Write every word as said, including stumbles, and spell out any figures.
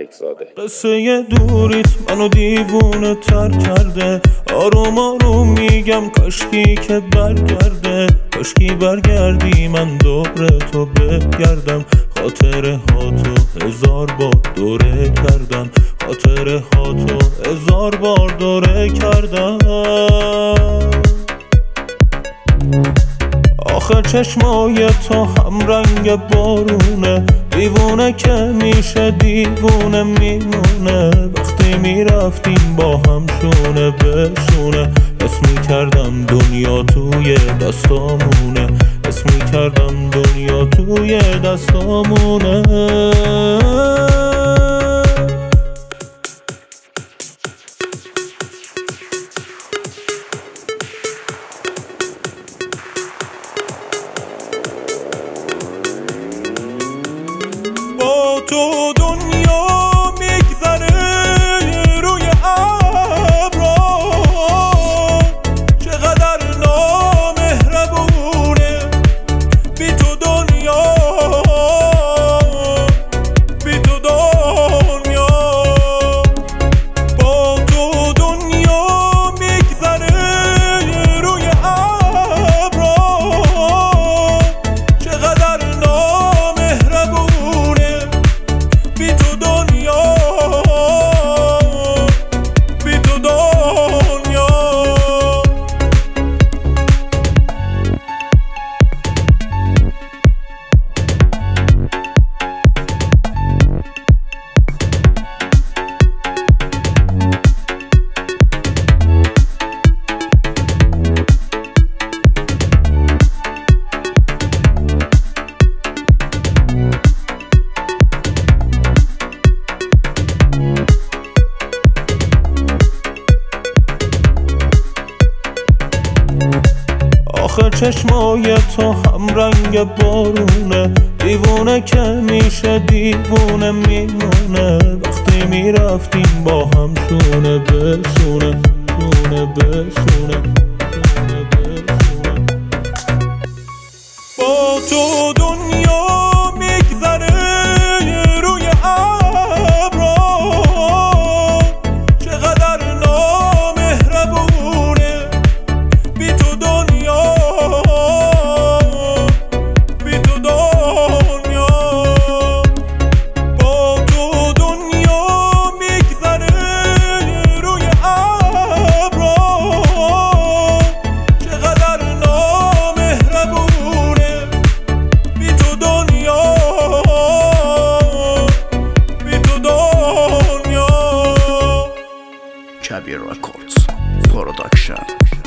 ملک زاده. قصه دوریت منو دیوونه تر کرده، آروم آروم میگم کاشکی که برگرده، کاشکی برگردی من دور تو بگردم، خاطره ها تو هزار بار دوره کردم، خاطره ها تو هزار بار دوره کردم. آخه چشمای تو هم رنگ بارونه، دیوونه که میشه دیوونه میمونه، وقتی میرفتیم با هم شونه به شونه، حس میکردم دنیا توی دستامونه، حس میکردم دنیا توی دستامونه. با تو دنیا میگذره روی ابرا، چقدر نامهربونه، بی تو دنیا بی تو دنیا. با تو دنیا میگذره روی ابرا، چقدر نامهربونه، بی تو دنیا بی تو دنیا. آخه چشمای تو هم رنگ بارونه، دیوونه که میشه دیوونه میمونه، وقتی میرفتیم با هم شونه به شونه، شونه به شونه، شونه به شونه. با تو دنیا میگذره روی ابرا، چقدر نامهربونه، بی تو دنیا بی تو دنیا. با تو دنیا میگذره روی ابرا، چقدر نامهربونه، بی تو دنیا بی تو دنیا. Kabir Records Production.